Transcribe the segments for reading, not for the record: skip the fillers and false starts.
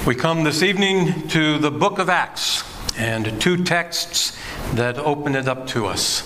We come this evening to the book of Acts and two texts that open it up to us.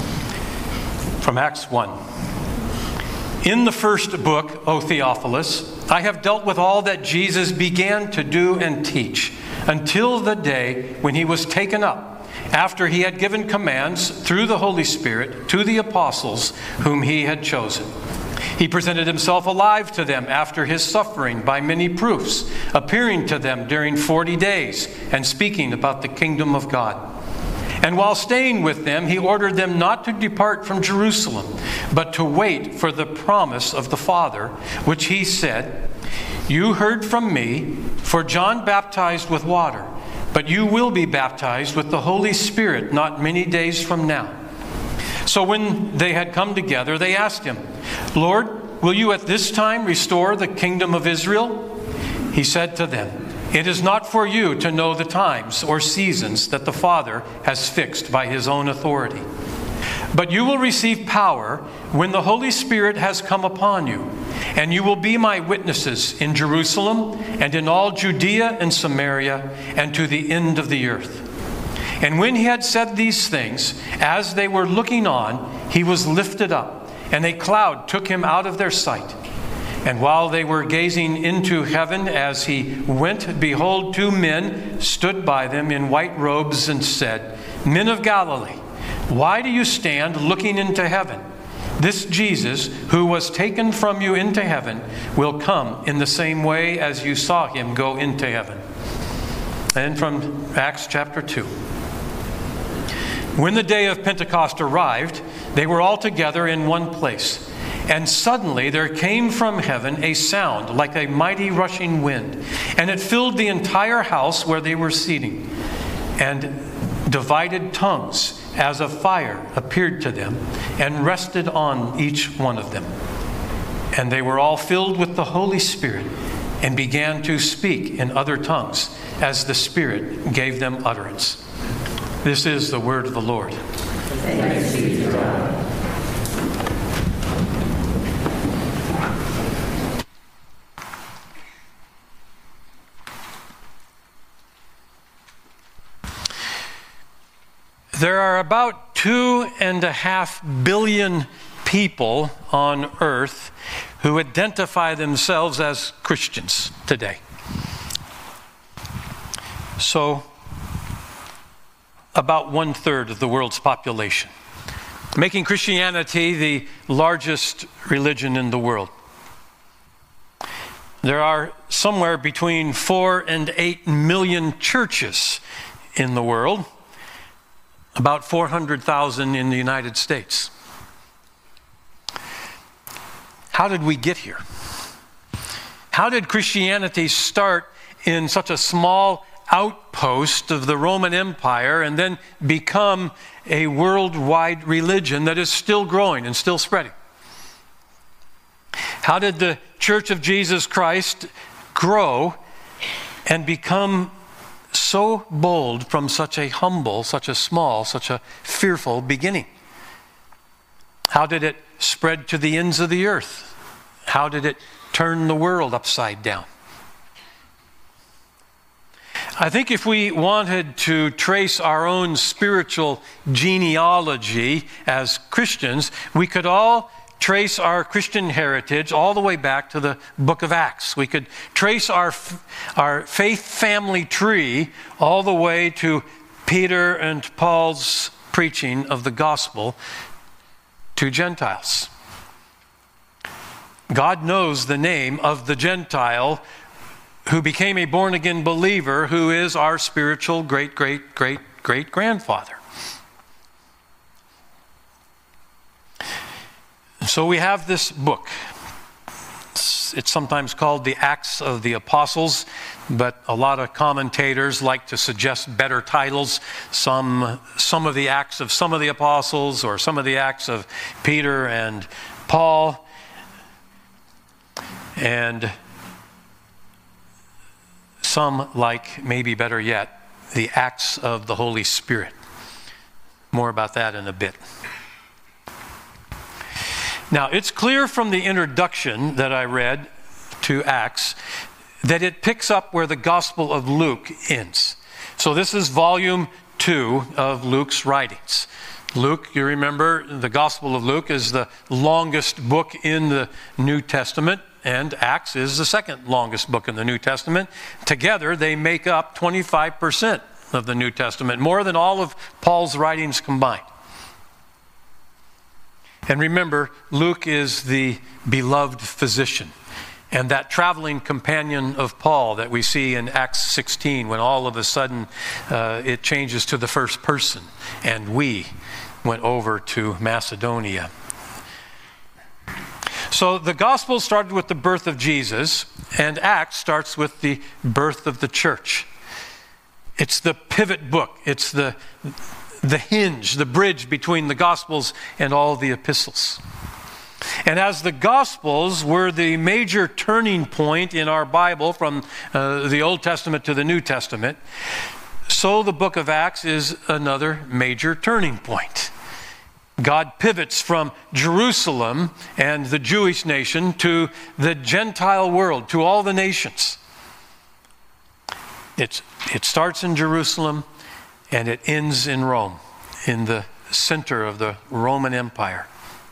From Acts 1. In the first book, O Theophilus, I have dealt with all that Jesus began to do and teach until the day when he was taken up, after he had given commands through the Holy Spirit to the apostles whom he had chosen. He presented himself alive to them after his suffering by many proofs, appearing to them during 40 days and speaking about the kingdom of God. And while staying with them, he ordered them not to depart from Jerusalem, but to wait for the promise of the Father, which he said, "You heard from me, for John baptized with water, but you will be baptized with the Holy Spirit not many days from now." So when they had come together, they asked him, "Lord, will you at this time restore the kingdom of Israel?" He said to them, "It is not for you to know the times or seasons that the Father has fixed by his own authority. But you will receive power when the Holy Spirit has come upon you, and you will be my witnesses in Jerusalem and in all Judea and Samaria and to the end of the earth." And when he had said these things, as they were looking on, he was lifted up, and a cloud took him out of their sight. And while they were gazing into heaven as he went, behold, two men stood by them in white robes and said, "Men of Galilee, why do you stand looking into heaven? This Jesus, who was taken from you into heaven, will come in the same way as you saw him go into heaven." And from Acts chapter 2. When the day of Pentecost arrived, they were all together in one place. And suddenly there came from heaven a sound like a mighty rushing wind, and it filled the entire house where they were sitting. And divided tongues as of fire appeared to them and rested on each one of them. And they were all filled with the Holy Spirit and began to speak in other tongues as the Spirit gave them utterance. This is the word of the Lord. Thanks be to God. There are about 2.5 billion people on earth who identify themselves as Christians today. So, about 1/3 of the world's population, making Christianity the largest religion in the world. There are somewhere between 4 and 8 million churches in the world, about 400,000 in the United States. How did we get here? How did Christianity start in such a small outpost of the Roman Empire and then become a worldwide religion that is still growing and still spreading? How did the Church of Jesus Christ grow and become so bold from such a humble, such a small, such a fearful beginning? How did it spread to the ends of the earth? How did it turn the world upside down? I think if we wanted to trace our own spiritual genealogy as Christians, we could all trace our Christian heritage all the way back to the book of Acts. We could trace our faith family tree all the way to Peter and Paul's preaching of the gospel to Gentiles. God knows the name of the Gentile who became a born-again believer, who is our spiritual great-great-great-great-grandfather. So we have this book. It's sometimes called the Acts of the Apostles, but a lot of commentators like to suggest better titles. Some of the Acts of some of the Apostles, or some of the Acts of Peter and Paul. And some like, maybe better yet, the Acts of the Holy Spirit. More about that in a bit. Now, it's clear from the introduction that I read to Acts that it picks up where the Gospel of Luke ends. So this is volume 2 of Luke's writings. Luke, you remember, the Gospel of Luke is the longest book in the New Testament, and Acts is the second longest book in the New Testament. Together, they make up 25% of the New Testament, more than all of Paul's writings combined. And remember, Luke is the beloved physician and that traveling companion of Paul that we see in Acts 16 when all of a sudden it changes to the first person and we went over to Macedonia. So the gospel started with the birth of Jesus, and Acts starts with the birth of the church. It's the pivot book. It's the hinge, the bridge between the Gospels and all the epistles. And as the Gospels were the major turning point in our Bible from the Old Testament to the New Testament, so the book of Acts is another major turning point. God pivots from Jerusalem and the Jewish nation to the Gentile world, to all the nations. It starts in Jerusalem and it ends in Rome, in the center of the Roman Empire.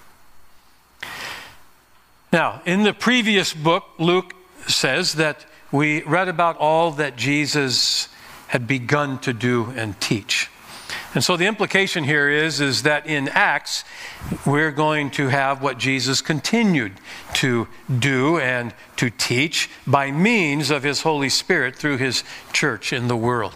Now, in the previous book, Luke says that we read about all that Jesus had begun to do and teach. And so the implication here is that in Acts, we're going to have what Jesus continued to do and to teach by means of his Holy Spirit through his church in the world.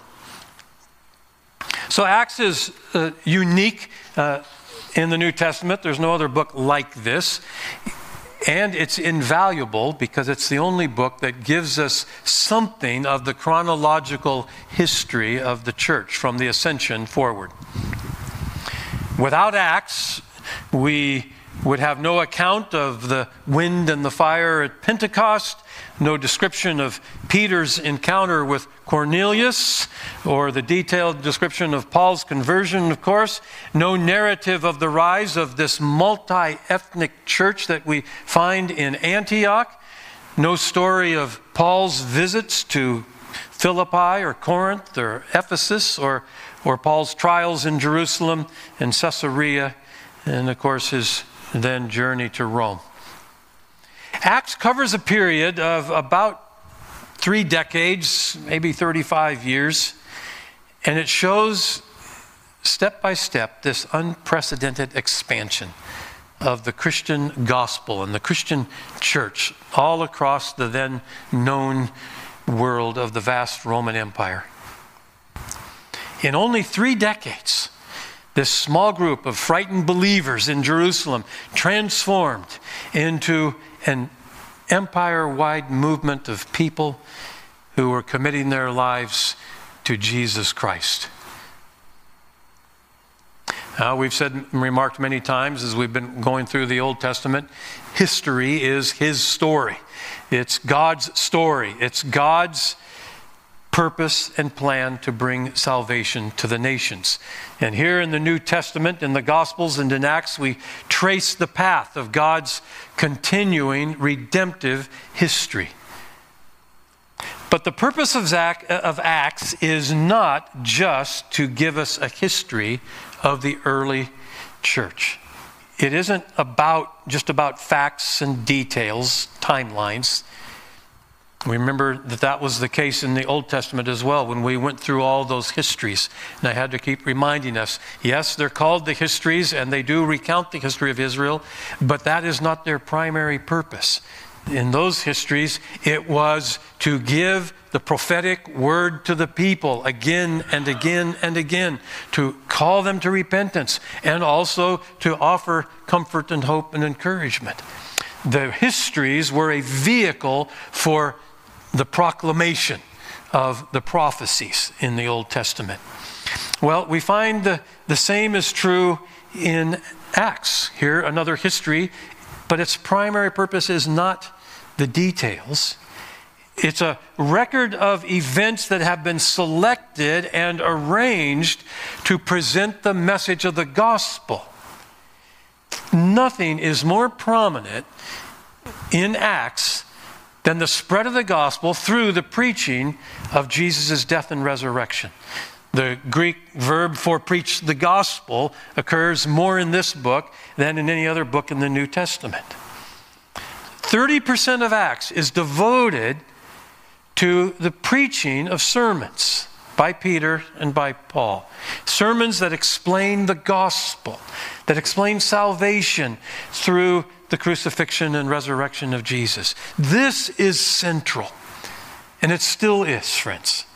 So Acts is unique in the New Testament. There's no other book like this. And it's invaluable because it's the only book that gives us something of the chronological history of the church from the ascension forward. Without Acts, we would have no account of the wind and the fire at Pentecost, no description of Peter's encounter with Cornelius, or the detailed description of Paul's conversion, of course, no narrative of the rise of this multi-ethnic church that we find in Antioch, no story of Paul's visits to Philippi or Corinth or Ephesus, or Paul's trials in Jerusalem and Caesarea, and of course his then journey to Rome. Acts covers a period of about 3 decades, maybe 35 years, and it shows step by step this unprecedented expansion of the Christian gospel and the Christian church all across the then known world of the vast Roman Empire. In only 3 decades, this small group of frightened believers in Jerusalem transformed into an empire-wide movement of people who were committing their lives to Jesus Christ. We've said and remarked many times as we've been going through the Old Testament, history is his story. It's God's story. It's God's purpose and plan to bring salvation to the nations. And here in the New Testament, in the Gospels and in Acts, we trace the path of God's continuing redemptive history. But the purpose of Acts is not just to give us a history of the early church. It isn't just about facts and details, timelines. We remember that was the case in the Old Testament as well when we went through all those histories. And I had to keep reminding us, yes, they're called the histories and they do recount the history of Israel, but that is not their primary purpose. In those histories, it was to give the prophetic word to the people again and again and again, to call them to repentance and also to offer comfort and hope and encouragement. The histories were a vehicle for the proclamation of the prophecies in the Old Testament. Well, we find the same is true in Acts. Here, another history, but its primary purpose is not the details. It's a record of events that have been selected and arranged to present the message of the gospel. Nothing is more prominent in Acts than the spread of the gospel through the preaching of Jesus' death and resurrection. The Greek verb for preach the gospel occurs more in this book than in any other book in the New Testament. 30% of Acts is devoted to the preaching of sermons by Peter and by Paul. Sermons that explain the gospel, that explain salvation through the crucifixion and resurrection of Jesus. This is central, and it still is, friends.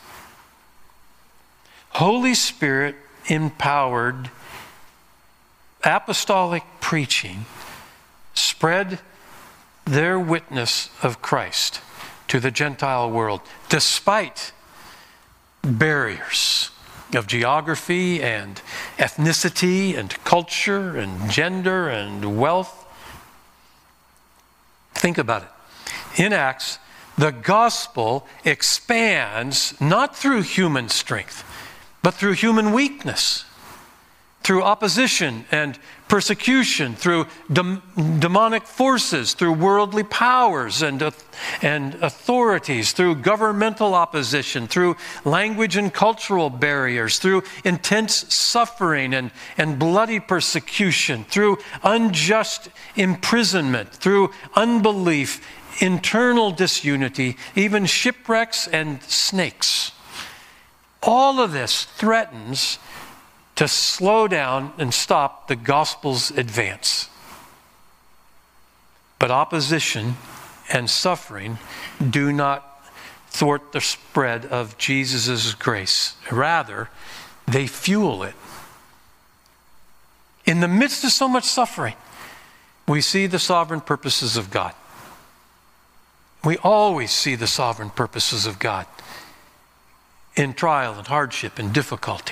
Holy Spirit empowered apostolic preaching spread their witness of Christ to the Gentile world, despite barriers of geography and ethnicity and culture and gender and wealth. Think about it. In Acts, the gospel expands not through human strength, but through human weakness, through opposition and persecution, through demonic forces, through worldly powers and authorities, through governmental opposition, through language and cultural barriers, through intense suffering and bloody persecution, through unjust imprisonment, through unbelief, internal disunity, even shipwrecks and snakes. All of this threatens to slow down and stop the gospel's advance. But opposition and suffering do not thwart the spread of Jesus' grace. Rather, they fuel it. In the midst of so much suffering, we see the sovereign purposes of God. We always see the sovereign purposes of God in trial and hardship and difficulty.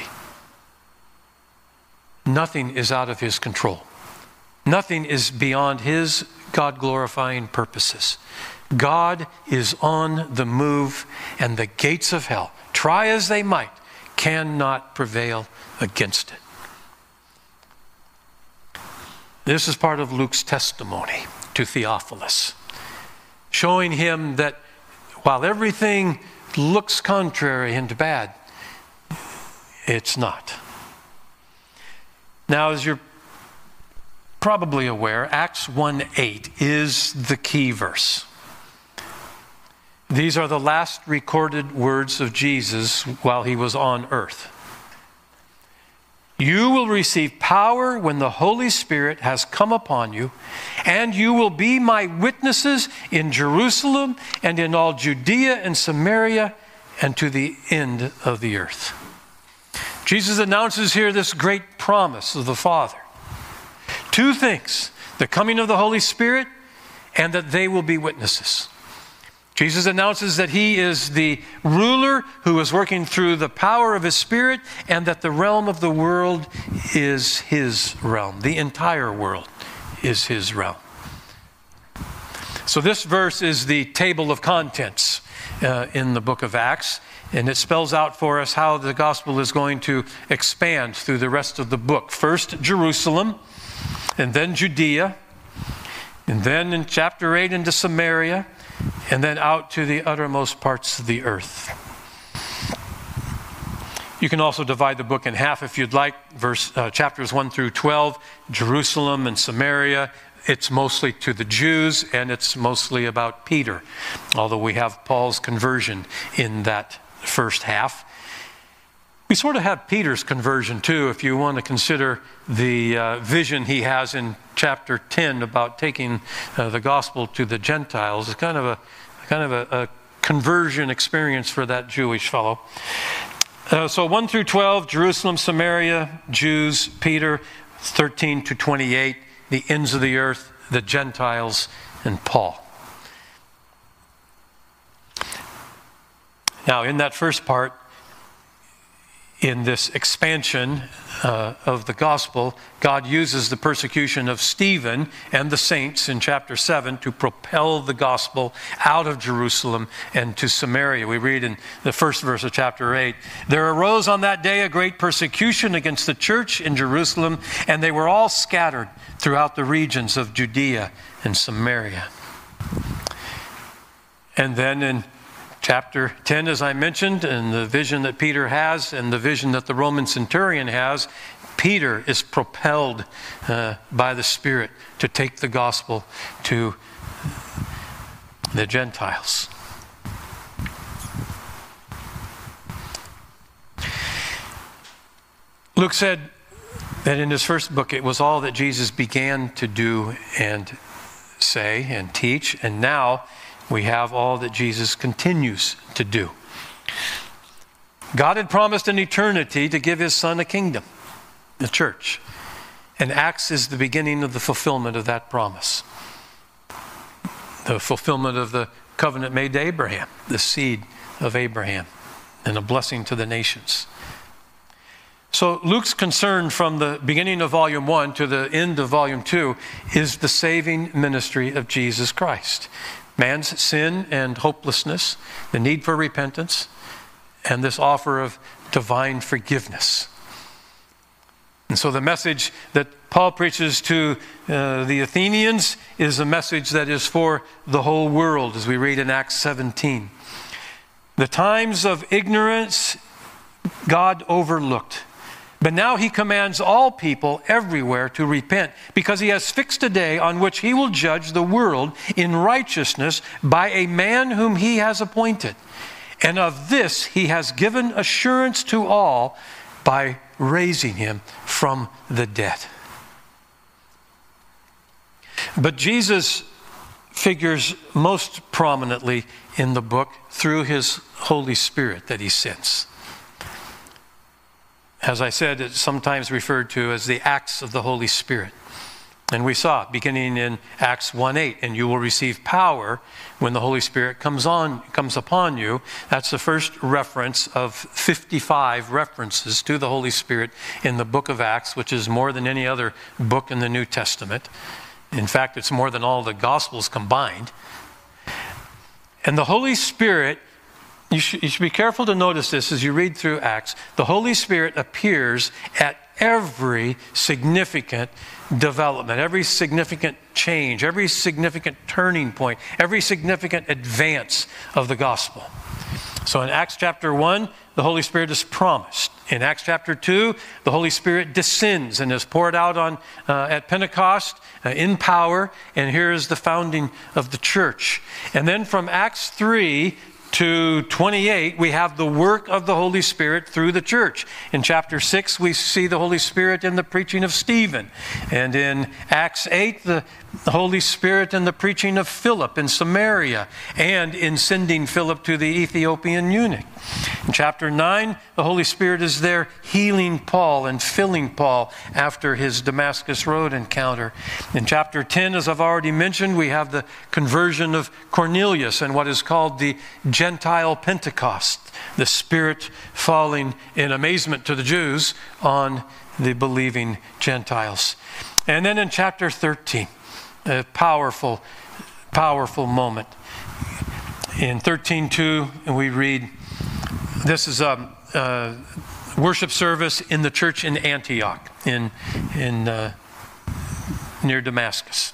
Nothing is out of his control. Nothing is beyond his God-glorifying purposes. God is on the move, and the gates of hell, try as they might, cannot prevail against it. This is part of Luke's testimony to Theophilus, showing him that while everything looks contrary and bad, it's not. Now, as you're probably aware, Acts 1:8 is the key verse. These are the last recorded words of Jesus while he was on earth. You will receive power when the Holy Spirit has come upon you, and you will be my witnesses in Jerusalem and in all Judea and Samaria and to the end of the earth. Jesus announces here this great promise of the Father. Two things: the coming of the Holy Spirit and that they will be witnesses. Jesus announces that he is the ruler who is working through the power of his Spirit, and that the realm of the world is his realm. The entire world is his realm. So this verse is the table of contents in the book of Acts. And it spells out for us how the gospel is going to expand through the rest of the book. First, Jerusalem, and then Judea, and then in chapter 8 into Samaria, and then out to the uttermost parts of the earth. You can also divide the book in half if you'd like. Chapters 1 through 12, Jerusalem and Samaria. It's mostly to the Jews, and it's mostly about Peter, although we have Paul's conversion in that first half. We sort of have Peter's conversion too, if you want to consider the vision he has in chapter 10 about taking the gospel to the Gentiles. It's kind of a conversion experience for that Jewish fellow. So 1 through 12, Jerusalem, Samaria, Jews, Peter, 13 to 28, the ends of the earth, the Gentiles, and Paul. Now, in that first part, in this expansion of the gospel, God uses the persecution of Stephen and the saints in chapter 7 to propel the gospel out of Jerusalem and to Samaria. We read in the first verse of chapter 8, there arose on that day a great persecution against the church in Jerusalem, and they were all scattered throughout the regions of Judea and Samaria. And then in chapter 10, as I mentioned, and the vision that Peter has and the vision that the Roman centurion has, Peter is propelled by the Spirit to take the gospel to the Gentiles. Luke said that in his first book, it was all that Jesus began to do and say and teach, and now we have all that Jesus continues to do. God had promised in eternity to give his Son a kingdom, the church. And Acts is the beginning of the fulfillment of that promise. The fulfillment of the covenant made to Abraham, the seed of Abraham, and a blessing to the nations. So Luke's concern from the beginning of Volume 1 to the end of Volume 2 is the saving ministry of Jesus Christ. Man's sin and hopelessness, the need for repentance, and this offer of divine forgiveness. And so the message that Paul preaches to the Athenians is a message that is for the whole world, as we read in Acts 17. The times of ignorance God overlooked, but now he commands all people everywhere to repent, because he has fixed a day on which he will judge the world in righteousness by a man whom he has appointed. And of this he has given assurance to all by raising him from the dead. But Jesus figures most prominently in the book through his Holy Spirit that he sends. As I said, it's sometimes referred to as the acts of the Holy Spirit. And we saw it beginning in Acts 1:8, and you will receive power when the Holy Spirit comes upon you. That's the first reference of 55 references to the Holy Spirit in the book of Acts, which is more than any other book in the New Testament. In fact, it's more than all the Gospels combined. And the Holy Spirit, you should be careful to notice this as you read through Acts. The Holy Spirit appears at every significant development, every significant change, every significant turning point, every significant advance of the gospel. So in Acts chapter 1, the Holy Spirit is promised. In Acts chapter 2, the Holy Spirit descends and is poured out at Pentecost in power, and here is the founding of the church. And then from Acts 3 to 28, we have the work of the Holy Spirit through the church. In chapter 6, we see the Holy Spirit in the preaching of Stephen. And in Acts 8, the Holy Spirit in the preaching of Philip in Samaria, and in sending Philip to the Ethiopian eunuch. In chapter 9, the Holy Spirit is there healing Paul and filling Paul after his Damascus Road encounter. In chapter 10, as I've already mentioned, we have the conversion of Cornelius and what is called the Gentile Pentecost, the Spirit falling in amazement to the Jews on the believing Gentiles. And then in chapter 13, a powerful, powerful moment. In 13:2, we read, this is a worship service in the church in Antioch, near Damascus.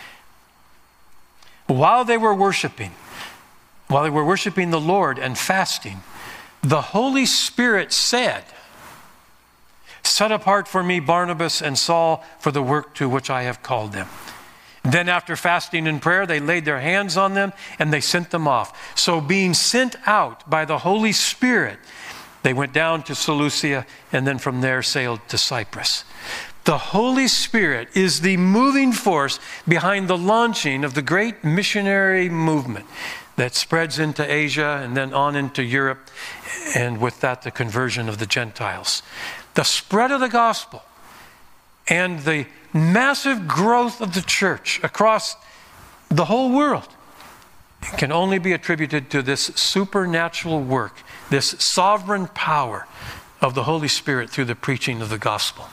While they were worshiping the Lord and fasting, the Holy Spirit said, "Set apart for me Barnabas and Saul for the work to which I have called them." Then after fasting and prayer, they laid their hands on them and they sent them off. So being sent out by the Holy Spirit, they went down to Seleucia and then from there sailed to Cyprus. The Holy Spirit is the moving force behind the launching of the great missionary movement that spreads into Asia and then on into Europe, and with that the conversion of the Gentiles. The spread of the gospel and the massive growth of the church across the whole world can only be attributed to this supernatural work, this sovereign power of the Holy Spirit through the preaching of the gospel.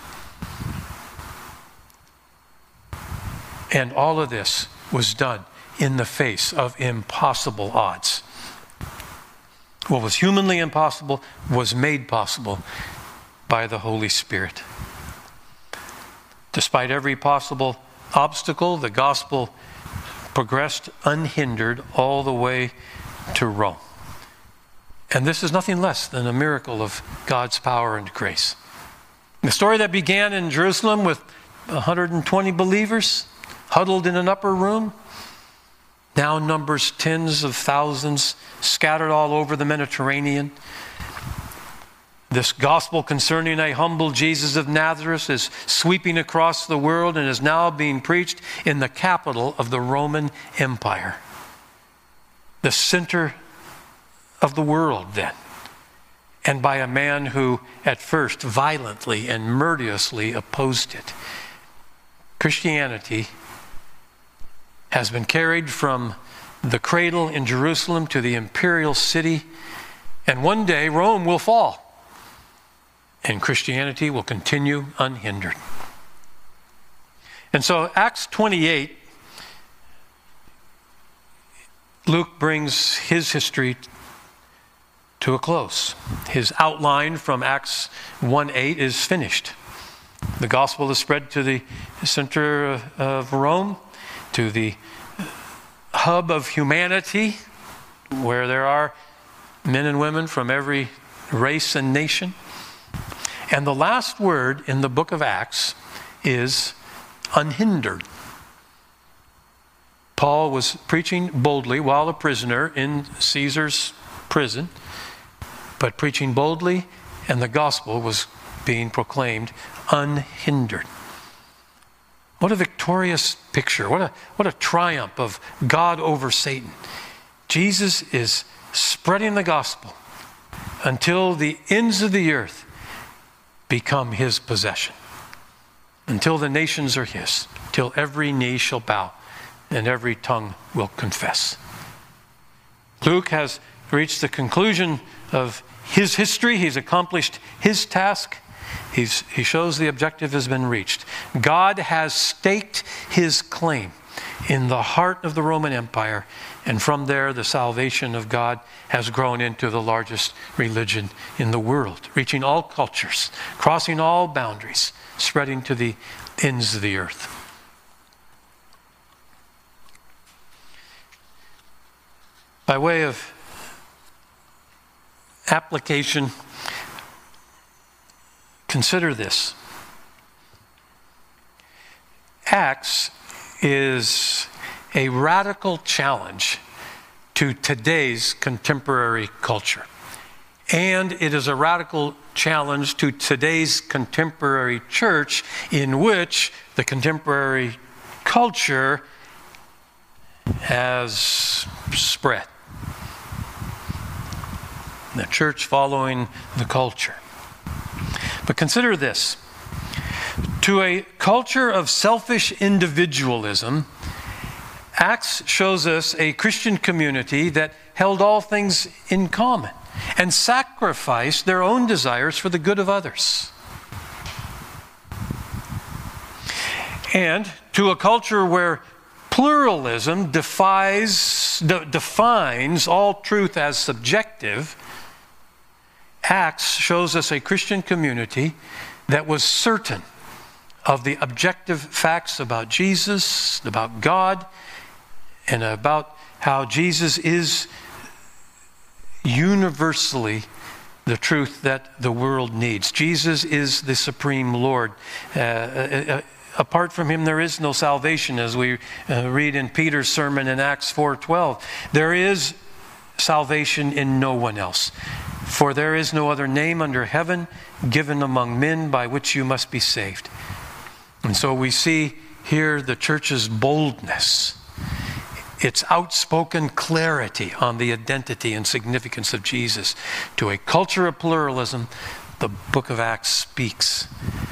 And all of this was done in the face of impossible odds. What was humanly impossible was made possible by the Holy Spirit. Despite every possible obstacle, the gospel progressed unhindered all the way to Rome. And this is nothing less than a miracle of God's power and grace. The story that began in Jerusalem with 120 believers huddled in an upper room now numbers tens of thousands scattered all over the Mediterranean. This gospel concerning a humble Jesus of Nazareth is sweeping across the world and is now being preached in the capital of the Roman Empire. The center of the world then. And by a man who at first violently and murderously opposed it. Christianity has been carried from the cradle in Jerusalem to the imperial city, and one day Rome will fall, and Christianity will continue unhindered. And so Acts 28, Luke brings his history to a close. His outline from Acts 1:8 is finished. The gospel is spread to the center of Rome, to the hub of humanity, where there are men and women from every race and nation. And the last word in the book of Acts is unhindered. Paul was preaching boldly while a prisoner in Caesar's prison, but preaching boldly, and the gospel was being proclaimed unhindered. What a victorious picture. What a triumph of God over Satan. Jesus is spreading the gospel until the ends of the earth become his possession. Until the nations are his. Till every knee shall bow and every tongue will confess. Luke has reached the conclusion of his history. He's accomplished his task. He shows the objective has been reached. God has staked his claim in the heart of the Roman Empire, and from there the salvation of God has grown into the largest religion in the world, reaching all cultures, crossing all boundaries, spreading to the ends of the earth. By way of application, consider this. Acts is a radical challenge to today's contemporary culture. And it is a radical challenge to today's contemporary church, in which the contemporary culture has spread. The church following the culture. But consider this. To a culture of selfish individualism, Acts shows us a Christian community that held all things in common and sacrificed their own desires for the good of others. And to a culture where pluralism defines all truth as subjective, Acts shows us a Christian community that was certain of the objective facts about Jesus, about God, and about how Jesus is universally the truth that the world needs. Jesus is the supreme Lord. Apart from him, there is no salvation, as we read in Peter's sermon in Acts 4:12. There is salvation in no one else. For there is no other name under heaven given among men by which you must be saved. And so we see here the church's boldness, its outspoken clarity on the identity and significance of Jesus. To a culture of pluralism, the book of Acts speaks.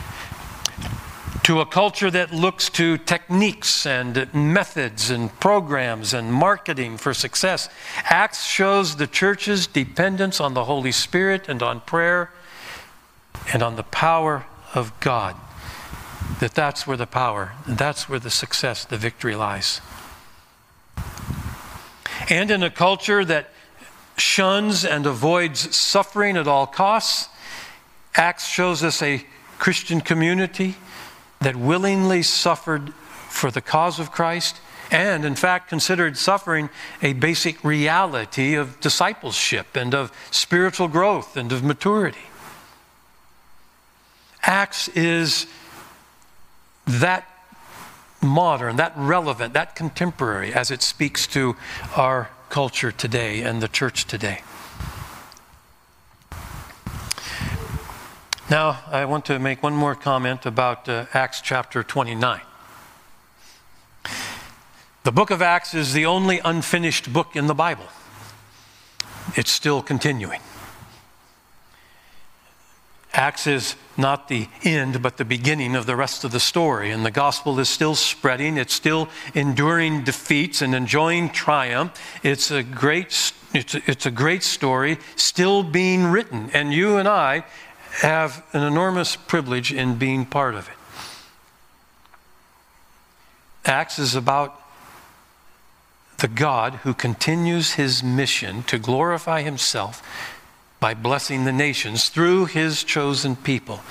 To a culture that looks to techniques and methods and programs and marketing for success, Acts shows the church's dependence on the Holy Spirit and on prayer and on the power of God. That's where the power, and that's where the success, the victory lies. And in a culture that shuns and avoids suffering at all costs, Acts shows us a Christian community that willingly suffered for the cause of Christ and in fact considered suffering a basic reality of discipleship and of spiritual growth and of maturity. Acts is that modern, that relevant, that contemporary as it speaks to our culture today and the church today. Now, I want to make one more comment about Acts chapter 29. The book of Acts is the only unfinished book in the Bible. It's still continuing. Acts is not the end, but the beginning of the rest of the story. And the gospel is still spreading. It's still enduring defeats and enjoying triumph. It's a great story still being written. And you and I have an enormous privilege in being part of it. Acts is about the God who continues his mission to glorify himself by blessing the nations through his chosen people.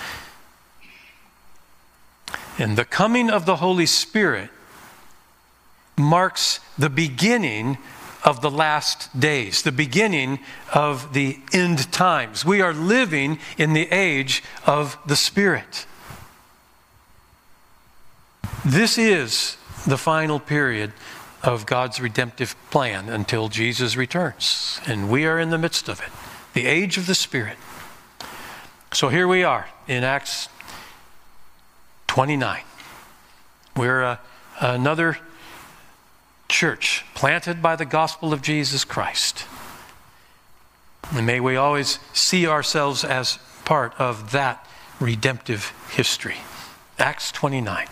And the coming of the Holy Spirit marks the beginning of the last days, the beginning of the end times. We are living in the age of the Spirit. This is the final period of God's redemptive plan until Jesus returns, and we are in the midst of it. The age of the Spirit. So here we are in Acts 29. We're another church planted by the gospel of Jesus Christ. And may we always see ourselves as part of that redemptive history. Acts 29.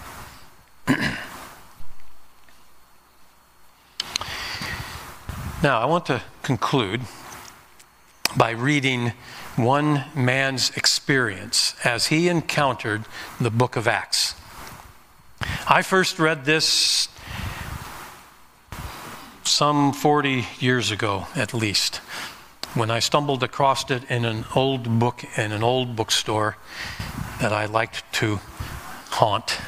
Now, I want to conclude by reading one man's experience as he encountered the book of Acts. I first read this some 40 years ago, at least, when I stumbled across it in an old book in an old bookstore that I liked to haunt.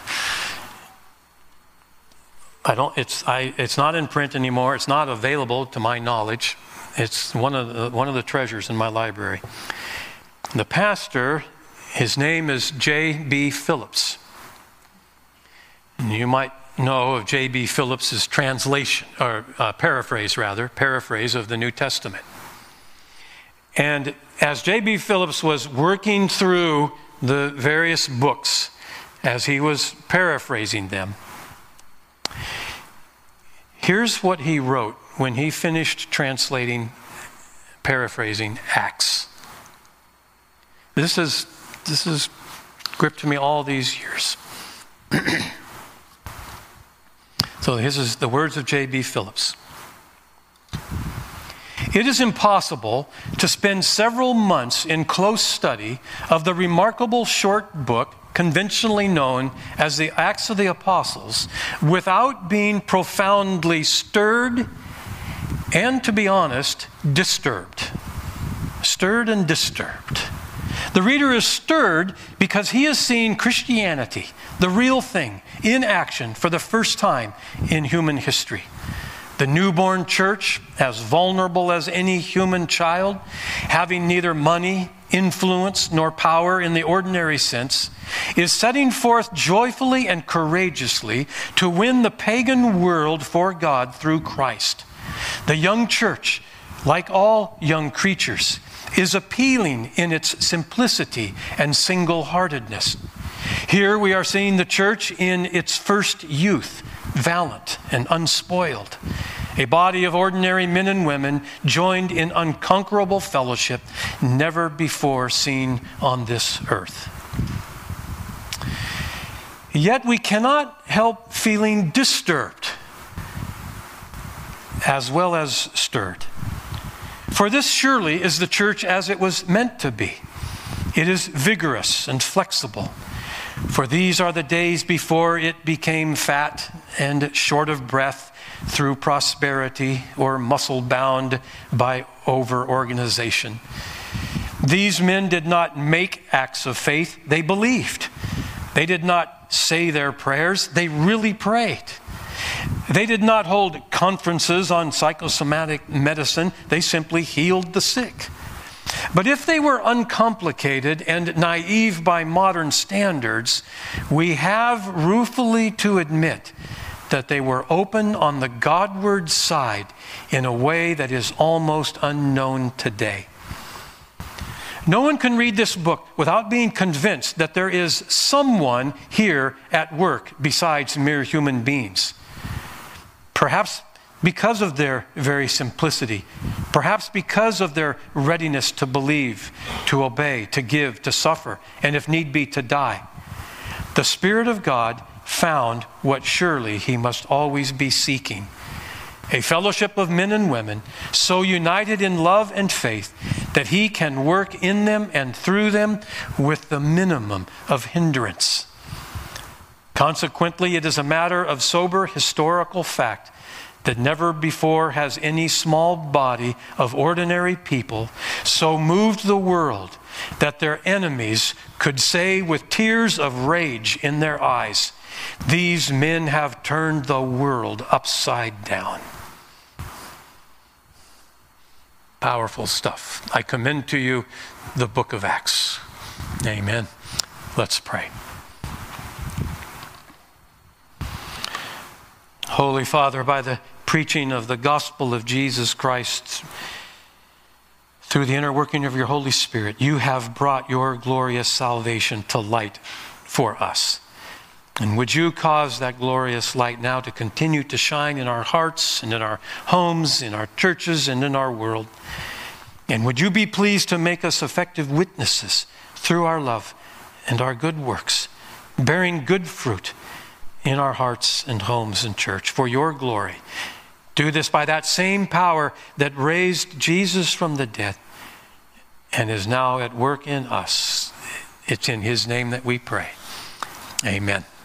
It's not in print anymore. It's not available to my knowledge. It's one of the treasures in my library. The pastor, his name is J.B. Phillips. And you might know of J.B. Phillips's translation, or paraphrase of the New Testament. And as J.B. Phillips was working through the various books, as he was paraphrasing them, here's what he wrote when he finished paraphrasing Acts. This is gripped me all these years. So this is the words of J.B. Phillips. It is impossible to spend several months in close study of the remarkable short book conventionally known as the Acts of the Apostles without being profoundly stirred and, to be honest, disturbed. Stirred and disturbed. The reader is stirred because he has seen Christianity, the real thing, in action for the first time in human history. The newborn church, as vulnerable as any human child, having neither money, influence, nor power in the ordinary sense, is setting forth joyfully and courageously to win the pagan world for God through Christ. The young church, like all young creatures, is appealing in its simplicity and single-heartedness. Here we are seeing the church in its first youth, valiant and unspoiled. A body of ordinary men and women joined in unconquerable fellowship never before seen on this earth. Yet we cannot help feeling disturbed as well as stirred. For this surely is the church as it was meant to be. It is vigorous and flexible. For these are the days before it became fat and short of breath through prosperity or muscle-bound by over-organization. These men did not make acts of faith, they believed. They did not say their prayers, they really prayed. They did not hold conferences on psychosomatic medicine. They simply healed the sick. But if they were uncomplicated and naive by modern standards, we have ruefully to admit that they were open on the Godward side in a way that is almost unknown today. No one can read this book without being convinced that there is someone here at work besides mere human beings. Perhaps because of their very simplicity, perhaps because of their readiness to believe, to obey, to give, to suffer, and if need be, to die. The Spirit of God found what surely He must always be seeking: a fellowship of men and women so united in love and faith that He can work in them and through them with the minimum of hindrance. Consequently, it is a matter of sober historical fact that never before has any small body of ordinary people so moved the world that their enemies could say with tears of rage in their eyes, "These men have turned the world upside down." Powerful stuff. I commend to you the book of Acts. Amen. Let's pray. Holy Father, by the preaching of the gospel of Jesus Christ, through the inner working of your Holy Spirit, you have brought your glorious salvation to light for us. And would you cause that glorious light now to continue to shine in our hearts and in our homes, in our churches, and in our world? And would you be pleased to make us effective witnesses through our love and our good works, bearing good fruit in our hearts and homes and church for your glory. Do this by that same power that raised Jesus from the dead and is now at work in us. It's in His name that we pray. Amen.